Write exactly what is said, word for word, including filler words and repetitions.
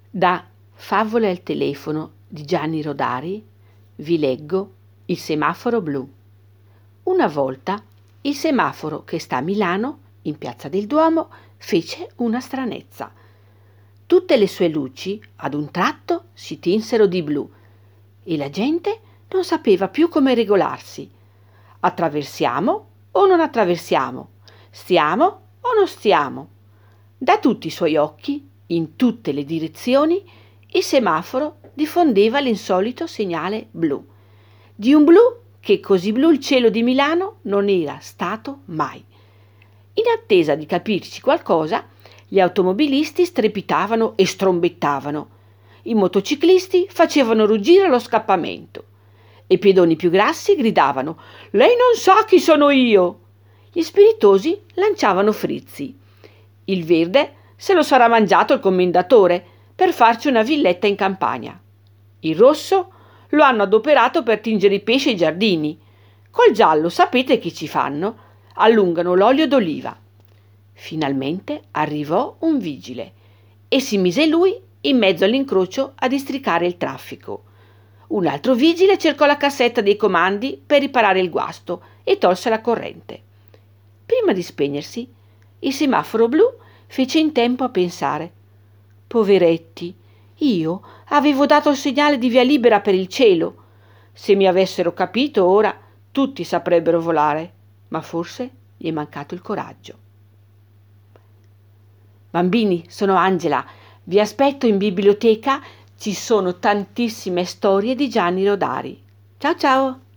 Da Favole al telefono di Gianni Rodari vi leggo Il semaforo blu. Una volta il semaforo che sta a Milano, in Piazza del Duomo, fece una stranezza. Tutte le sue luci ad un tratto si tinsero di blu e la gente non sapeva più come regolarsi. Attraversiamo o non attraversiamo? Stiamo o non stiamo? Da tutti i suoi occhi, in tutte le direzioni, il semaforo diffondeva l'insolito segnale blu. Di un blu che così blu il cielo di Milano non era stato mai. In attesa di capirci qualcosa, gli automobilisti strepitavano e strombettavano. I motociclisti facevano ruggire lo scappamento. E i pedoni più grassi gridavano: «Lei non sa chi sono io!» Gli spiritosi lanciavano frizzi. Il verde se lo sarà mangiato il commendatore per farci una villetta in campagna. Il rosso lo hanno adoperato per tingere i pesci ai giardini. Col giallo sapete che ci fanno? Allungano l'olio d'oliva. Finalmente arrivò un vigile e si mise lui in mezzo all'incrocio a districare il traffico. Un altro vigile cercò la cassetta dei comandi per riparare il guasto e tolse la corrente. Prima di spegnersi, il semaforo blu fece in tempo a pensare: poveretti, io avevo dato il segnale di via libera per il cielo. Se mi avessero capito ora, tutti saprebbero volare, ma forse gli è mancato il coraggio. Bambini, sono Angela, vi aspetto in biblioteca, ci sono tantissime storie di Gianni Rodari. Ciao ciao!